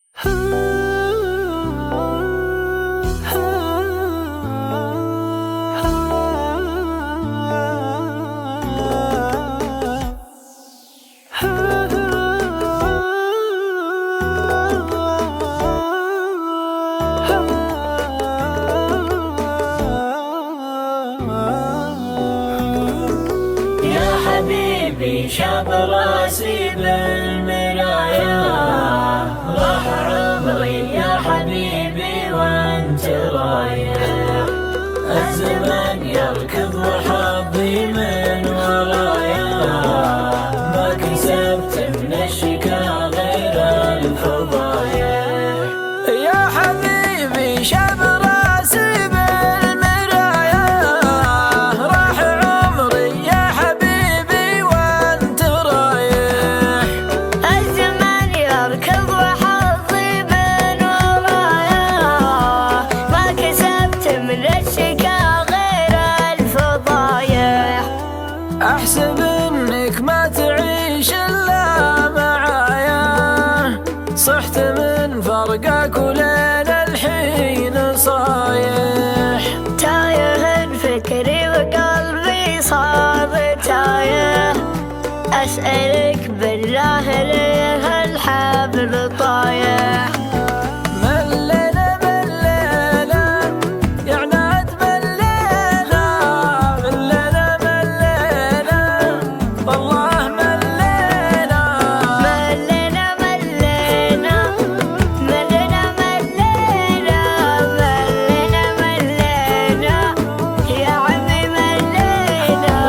حبيبي شاب راسي بالمراية، راح عمري يا حبيبي وانت رايح، الزمن يركض وحظي من ورايا، ما كسبت من الشكا غير الفضايح. يا حبيبي شاب راسي بالمراية، راح عمري يا حبيبي وانت رايح، الزمن يركض وحظي من ورايا، ما كسبت من الشكا غير الفضايح. احسب انك ما تعيش الا معايا، صحت من فرقك ولين الحين صايح، تايه فكري وقلبي صار تايه، اسألك بالله ليه الحبل طايح. ملينا ملينا يا عناد ملينا، ملينا ملينا والله ملينا، ملينا ملينا ملينا ملينا ملينا ملينا يا عمي ملينا.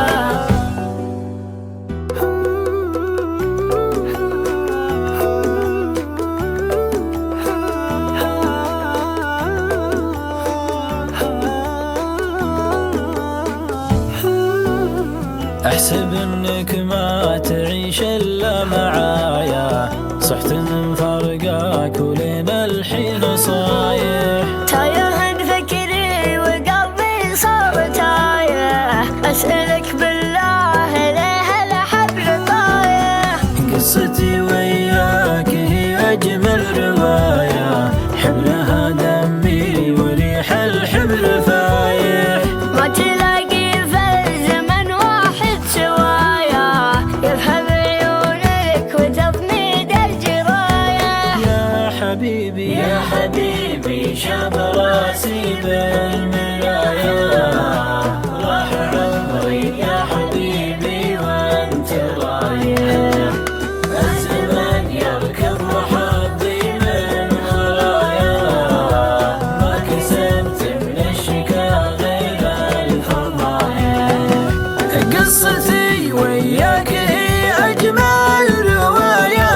احسب انك ما تعيش الا معايا، صحت من فرقك ولين الحين صايح، تايه فكري وقلبي صار تايه، اسألك بالله ليه الحبل طايح. قصتي وياك هي اجمل رواية، حبلها دمي وريح الحبل فايح، ما تلاقي في الزمن واحد سوايا، يفهم عيونك وتضميد الجرايح. يا حبيبي يا حبيبي شاب راسي بالمراية، راح عمري يا حبيبي وانت رايح، الزمن يركض وحظي من ورايا، ما كسبت من الشكا غير الفضايح. قصتي وياك هي أجمل رواية،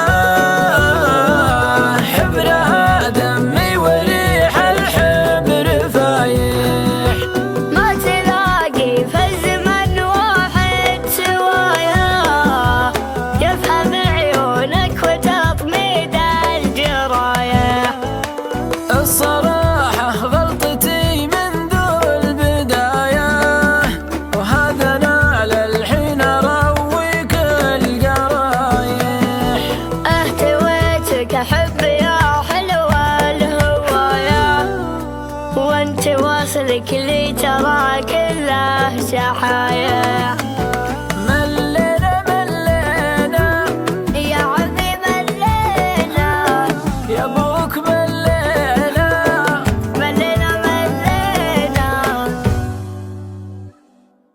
حبرها دمي وريح الحبر فايح، ما تلاقي في الزمن واحد سوايا، يفهم عيونك وتضميد الجرايح. الصراحة غلطتي منذ البداية، وهذا أنا للحين أرويك القرايح، اهتويتك احب يا حلوة الهواية، وانت واصلك لي ترى كله شحايا.